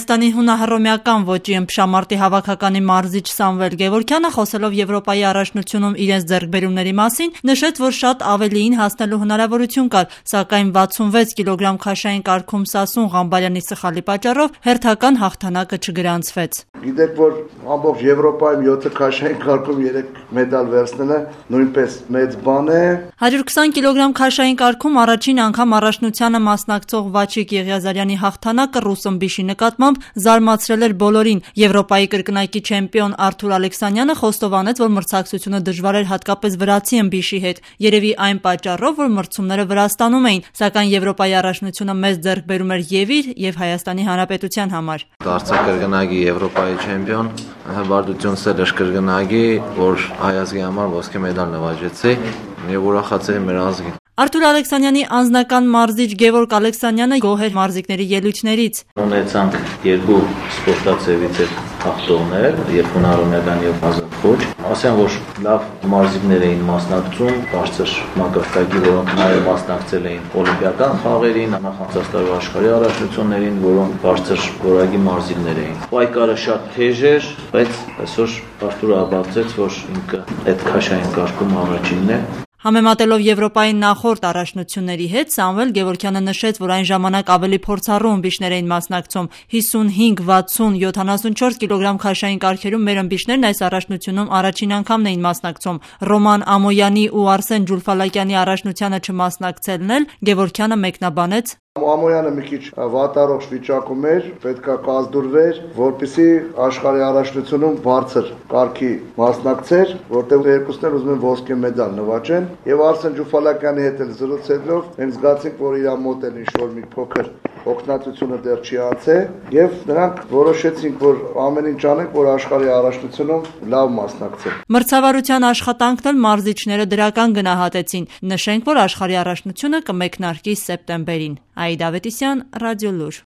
Հայաստանի հունահռոմեական ոճի ըմբշամարտի հավաքականի մարզիչ Սամվել Գևորգյանը, խոսելով Եվրոպայի առաջնությունում իրենց ձեռքբերումների մասին, նշեց, որ շատ ավելիին հասնելու հնարավորություն կար, սակայն 66 կիլոգրամ քաշային կարգում Սասուն Ղամբալյանի սխալի պատճառով հերթական հաղթանակը չգրանցվեց։ Գիտեք, որ ամբողջ Եվրոպայում 7 քաշային կարգում 3 մեդալ վերցնելը նույնպես մեծ բան է։ 120 կիլոգրամ քաշային կարգում առաջին անգամ առաջնությանը մասնակցող Վաչիկ Եղիազարյանի հաղթանակը ռուս ըմբիշի նկատմամբ զարմացրել էր բոլորին։ Եվրոպայի կրկնակի չեմպիոն Արթուր Ալեքսանյանը խոստովանեց, որ մրցակցությունը դժվար էր հատկապես վրացի ըմբիշի հետ, երևի այն պատճառով, որ մրցումները Վրաստանում էին, սակայն Եվրոպայի առաջնությունը մեծ ձեռքբերում էր եւ իր եւ Հայաստանի Հանրապետության համար։ Դարձա կրկնակի Եվրոպայի չեմպիոն, հբարտություն սեր կրկնակի, որ հայազգի համար ոսկե մեդալ նվաճեցի եւ ուրախացել մեր ազգին։ Արթուր Ալեքսանյանի անձնական մարզիչ Գևորգ Ալեքսանյանը գոհ էր մարզիկների ելույթներից։ Ունեցանք երկու սպորտացիվից հաղթողներ, եւ հունահռոմեական եւ ազատ խոչ։ Ասեմ, որ լավ մարզիկներ էին մասնակցում, բարձր մակարդակի, որոնք նաեւ մասնակցել էին օլիմպիական խաղերին, նախանցած տարվա աշխարհի առաջնություններին, որոնք բարձր որակի մարզիկներ էին։ Պայքարը շատ թեժ էր, բայց այսօր Արթուրը ապացուցեց, որ ինքը այդ քաշային կարգում առաջինն է։ Համեմատելով Եվրոպայի նախորդ առաջնությունների հետ, Սամվել Գևորգյանը նշեց, որ այն ժամանակ ավելի փորձառու ըմբիշներ էին մասնակցում։ 55, 60, 74 կիլոգրամ քաշային կարգերում մեր ըմբիշներն այս առաջնությունում առաջին անգամն էին մասնակցում։ Ռոման Ամոյանի ու Արսեն Ջուլֆալակյանի առաջնությանը չմասնակցելն էլ Գևորգյանը մեկնաբանեց. Ամոյանը մի քիչ վատառողջ վիճակում էր, պետքա կազդուրվեր, որպեսզի աշխարհի առաջնությունում բարձր կարգի մասնակցեր, որտեղ երկուսն էլ ուզում են ոսկե մեդալ նվաճեն, եւ Արսեն Ջուլֆալակյանի հետ էլ զրուցելով մենք զգացինք, որ իր մոտ էլ ինչ-որ մի փոքր օգնածությունը դեռ չի անցել, եւ նրանք որոշեցինք, որ ամեն ինչ անենք, որ աշխարհի առաջնությունում լավ մասնակցեն։ Մրցավարության աշխատանքն էլ մարզիչները դրական գնահատեցին։ Նշենք, որ աշխարհի առաջնությունը կմեկնարկի սեպտեմբերին։ Այդա Ավետիսյան, Ռադիոլուր։